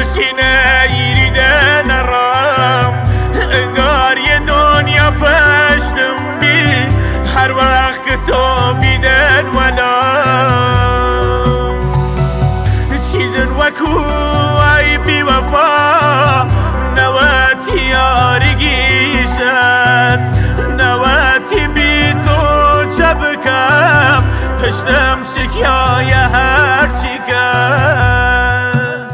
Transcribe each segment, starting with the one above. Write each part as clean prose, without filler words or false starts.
خوشینه ایریده نرام انگار یه دنیا پشتم بی هر وقت که تو بیدن ولام چیدن وکو ای بی وفا نواتی یارگیشت نواتی بی تو چه بکم پشتم شکیای هر چی کس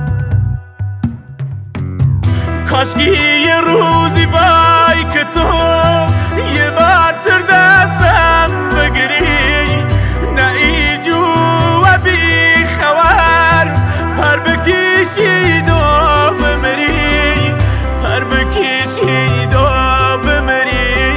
کاشکی یه روزی بای که تو یه بار تر دستم بگیری نه ایجو و بی خوار پر بکشی دو بمری پر بکشی دو بمری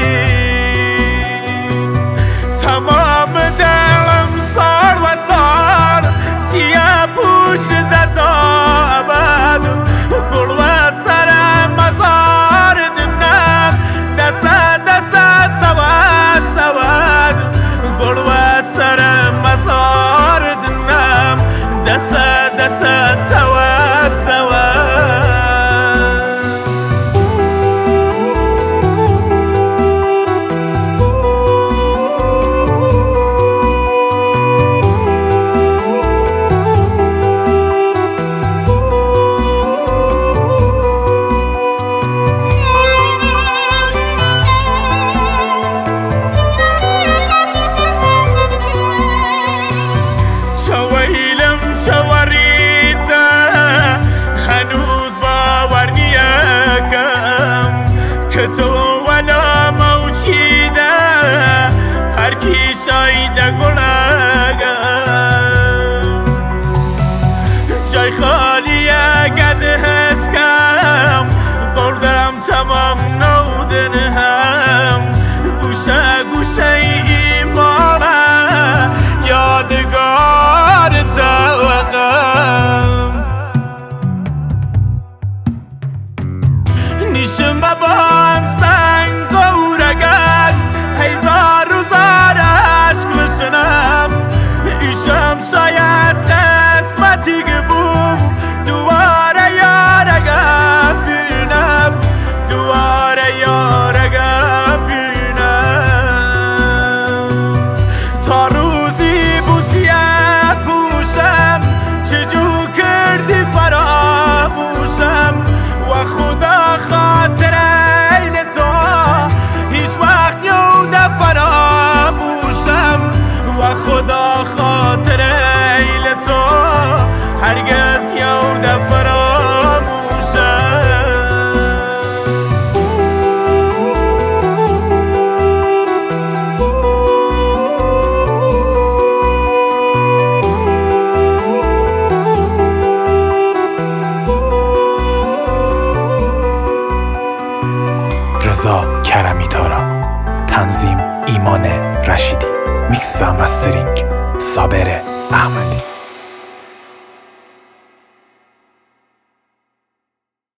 تمام دلم سار و سار سیاه پوشده تا ابد گل و سر مزار دنم دست دست سواد سواد گل و سر مزار دنم دست دست سواد سواد هنوز باور نیکم که تو ولا موچیده هر کی شایده گلگم جای خالیه گد حس کم بردم تمام نودن هم گوشه گوشه ایمانه یادگار توقم نیشم ببان سنگ قورگن هزار روزار عشق بشنم ایشم شاید قسمتی که بوم دوباره یارگم بینم دوباره یارگم بینم تا روزی بوسیه پوشم چجو کردی فراموشم و خدا خاطر ایل تو هیچ وقت یوده فراموشم و خدا خاطر ایل تو هرگز یوده فراموشم رضا کرمی تارا، تنظیم ایمان رشیدی، میکس و مسترینگ صابر احمدی.